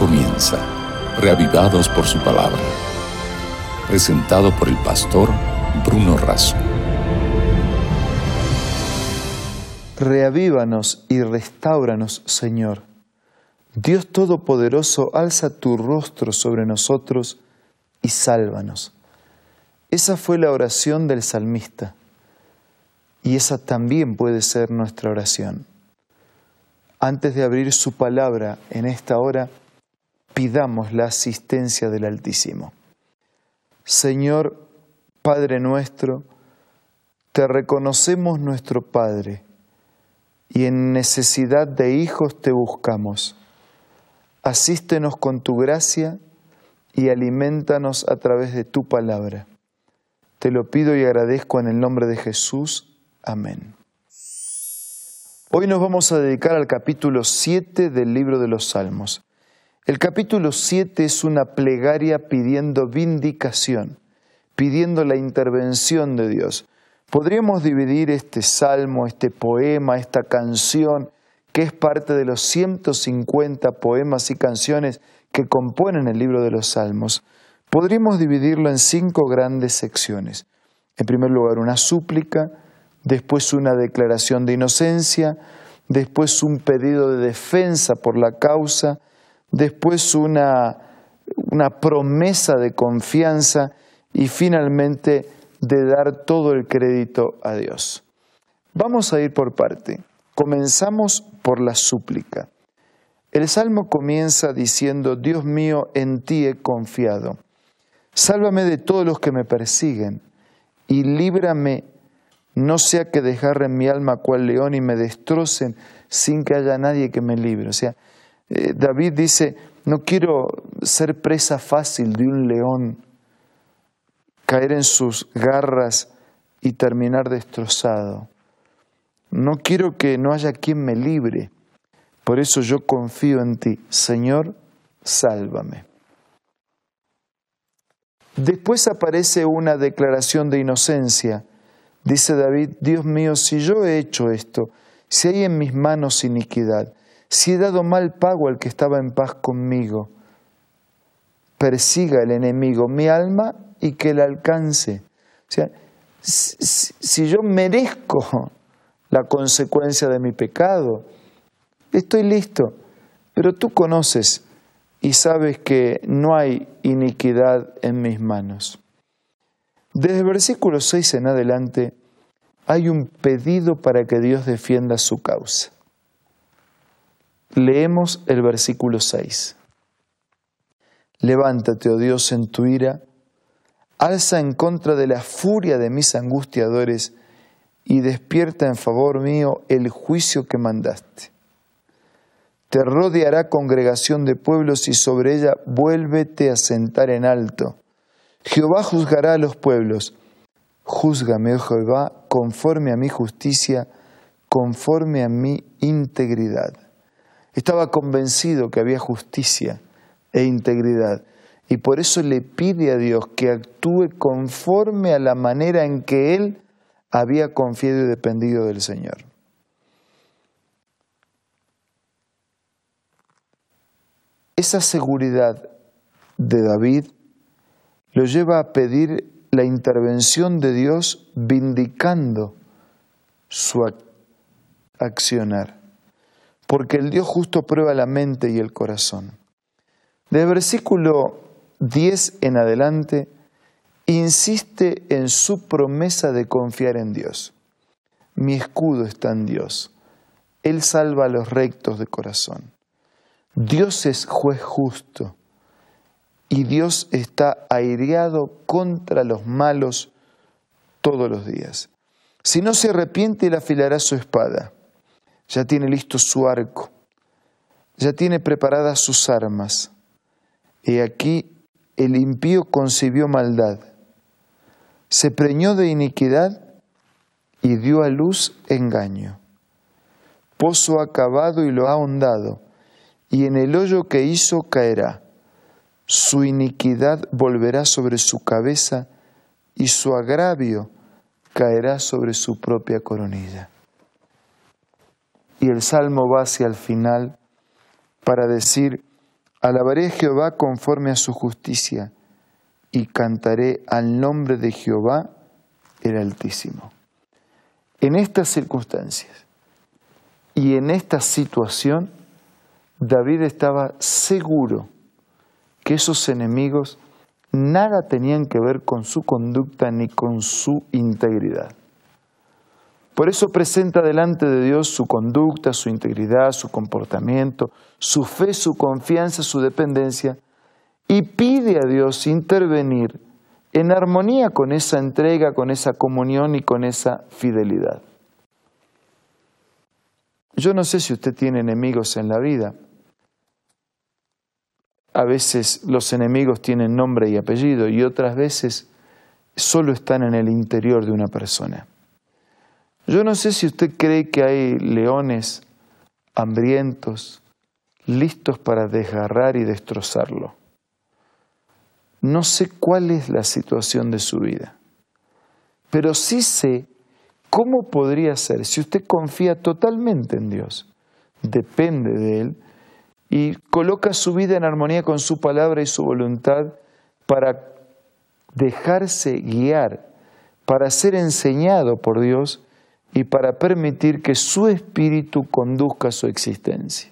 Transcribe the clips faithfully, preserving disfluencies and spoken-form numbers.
comienza, reavivados por su palabra. Presentado por el pastor Bruno Razo. Reavívanos y restáuranos, Señor. Dios Todopoderoso, alza tu rostro sobre nosotros y sálvanos. Esa fue la oración del salmista. Y esa también puede ser nuestra oración. Antes de abrir su palabra en esta hora, pidamos la asistencia del Altísimo. Señor, Padre nuestro, te reconocemos nuestro Padre, y en necesidad de hijos te buscamos. Asístenos con tu gracia y aliméntanos a través de tu palabra. Te lo pido y agradezco en el nombre de Jesús. Amén. Hoy nos vamos a dedicar al capítulo siete del libro de los Salmos. El capítulo siete es una plegaria pidiendo vindicación, pidiendo la intervención de Dios. Podríamos dividir este salmo, este poema, esta canción, que es parte de los ciento cincuenta poemas y canciones que componen el libro de los Salmos. Podríamos dividirlo en cinco grandes secciones. En primer lugar, una súplica, después una declaración de inocencia, después un pedido de defensa por la causa, después una, una promesa de confianza y finalmente de dar todo el crédito a Dios. Vamos a ir por parte. Comenzamos por la súplica. El Salmo comienza diciendo: Dios mío, en ti he confiado. Sálvame de todos los que me persiguen y líbrame, no sea que desgarren mi alma cual león y me destrocen sin que haya nadie que me libre. O sea, eh, David dice: no quiero ser presa fácil de un león, caer en sus garras y terminar destrozado. No quiero que no haya quien me libre. Por eso yo confío en ti. Señor, sálvame. Después aparece una declaración de inocencia. Dice David: Dios mío, si yo he hecho esto, si hay en mis manos iniquidad, si he dado mal pago al que estaba en paz conmigo, persiga el enemigo mi alma y que la alcance. O sea, si, si yo merezco la consecuencia de mi pecado, estoy listo, pero tú conoces y sabes que no hay iniquidad en mis manos. Desde el versículo seis en adelante hay un pedido para que Dios defienda su causa. Leemos el versículo seis. Levántate, oh Dios, en tu ira, alza en contra de la furia de mis angustiadores y despierta en favor mío el juicio que mandaste. Te rodeará congregación de pueblos y sobre ella vuélvete a sentar en alto. Jehová juzgará a los pueblos. Júzgame, oh Jehová, conforme a mi justicia, conforme a mi integridad. Estaba convencido que había justicia e integridad y por eso le pide a Dios que actúe conforme a la manera en que él había confiado y dependido del Señor. Esa seguridad de David lo lleva a pedir la intervención de Dios vindicando su accionar, porque el Dios justo prueba la mente y el corazón. Del versículo diez en adelante, insiste en su promesa de confiar en Dios. Mi escudo está en Dios. Él salva a los rectos de corazón. Dios es juez justo y Dios está airado contra los malos todos los días. Si no se arrepiente, él afilará su espada. Ya tiene listo su arco. Ya tiene preparadas sus armas. He aquí, el impío concibió maldad. Se preñó de iniquidad y dio a luz engaño. Pozo ha cavado y lo ha ahondado, y en el hoyo que hizo caerá. Su iniquidad volverá sobre su cabeza, y su agravio caerá sobre su propia coronilla. Y el Salmo va hacia el final para decir: Alabaré a Jehová conforme a su justicia y cantaré al nombre de Jehová el Altísimo. En estas circunstancias y en esta situación, David estaba seguro que esos enemigos nada tenían que ver con su conducta ni con su integridad. Por eso presenta delante de Dios su conducta, su integridad, su comportamiento, su fe, su confianza, su dependencia, y pide a Dios intervenir en armonía con esa entrega, con esa comunión y con esa fidelidad. Yo no sé si usted tiene enemigos en la vida. A veces los enemigos tienen nombre y apellido y otras veces solo están en el interior de una persona. Yo no sé si usted cree que hay leones hambrientos, listos para desgarrar y destrozarlo. No sé cuál es la situación de su vida, pero sí sé cómo podría ser si usted confía totalmente en Dios, depende de Él y coloca su vida en armonía con su palabra y su voluntad para dejarse guiar, para ser enseñado por Dios y para permitir que su espíritu conduzca su existencia.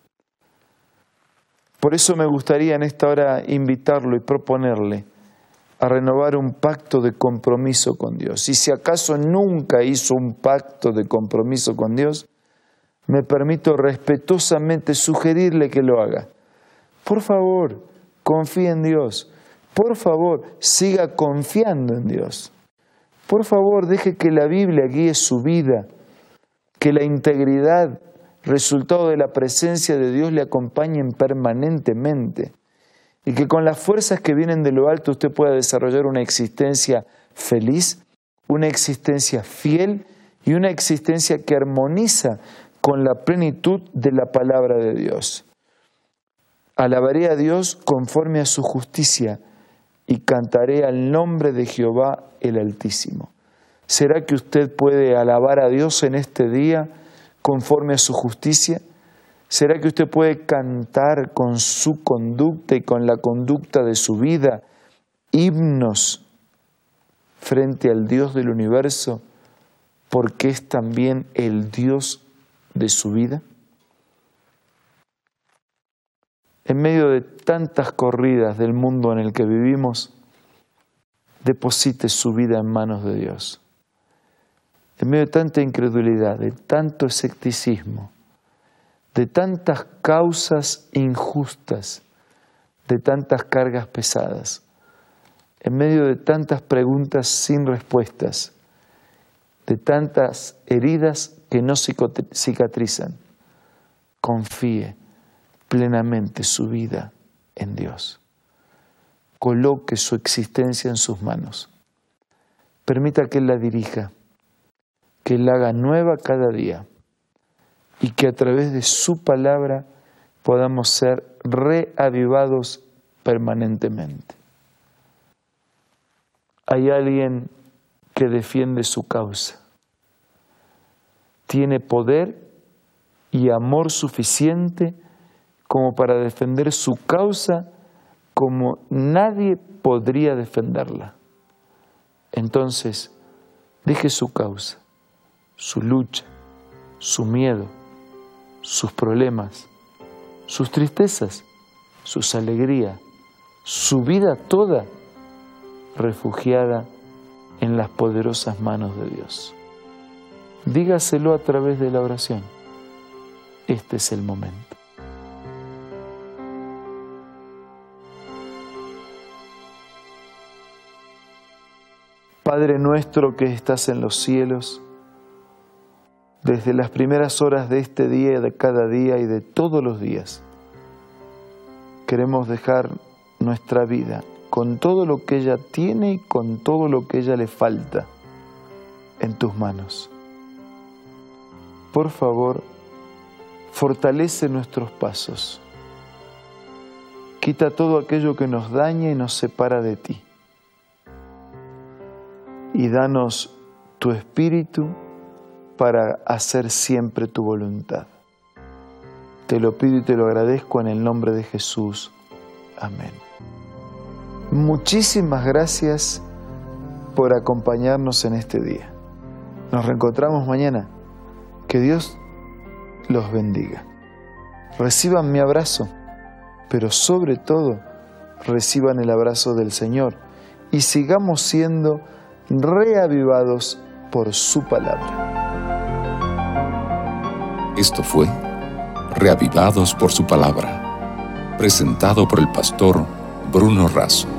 Por eso me gustaría en esta hora invitarlo y proponerle a renovar un pacto de compromiso con Dios. Y si acaso nunca hizo un pacto de compromiso con Dios, me permito respetuosamente sugerirle que lo haga. Por favor, confíe en Dios. Por favor, siga confiando en Dios. Por favor, deje que la Biblia guíe su vida, que la integridad, resultado de la presencia de Dios, le acompañen permanentemente y que con las fuerzas que vienen de lo alto usted pueda desarrollar una existencia feliz, una existencia fiel y una existencia que armoniza con la plenitud de la palabra de Dios. Alabaré a Dios conforme a su justicia y cantaré al nombre de Jehová el Altísimo. ¿Será que usted puede alabar a Dios en este día conforme a su justicia? ¿Será que usted puede cantar con su conducta y con la conducta de su vida himnos frente al Dios del universo, porque es también el Dios de su vida? En medio de tantas corridas del mundo en el que vivimos, deposite su vida en manos de Dios. En medio de tanta incredulidad, de tanto escepticismo, de tantas causas injustas, de tantas cargas pesadas, en medio de tantas preguntas sin respuestas, de tantas heridas que no cicatrizan, confíe plenamente su vida en Dios. Coloque su existencia en sus manos. Permita que Él la dirija, que Él la haga nueva cada día y que a través de su palabra podamos ser reavivados permanentemente. Hay alguien que defiende su causa. Tiene poder y amor suficiente como para defender su causa como nadie podría defenderla. Entonces, deje su causa, su lucha, su miedo, sus problemas, sus tristezas, sus alegrías, su vida toda refugiada en las poderosas manos de Dios. Dígaselo a través de la oración. Este es el momento. Padre nuestro que estás en los cielos, desde las primeras horas de este día, de cada día y de todos los días, queremos dejar nuestra vida con todo lo que ella tiene y con todo lo que ella le falta en tus manos. Por favor, fortalece nuestros pasos. Quita todo aquello que nos daña y nos separa de ti. Y danos tu espíritu para hacer siempre tu voluntad. Te lo pido y te lo agradezco en el nombre de Jesús. Amén. Muchísimas gracias por acompañarnos en este día. Nos reencontramos mañana. Que Dios los bendiga. Reciban mi abrazo, pero sobre todo reciban el abrazo del Señor y sigamos siendo reavivados por su palabra. Esto fue Reavivados por su palabra, presentado por el pastor Bruno Razo.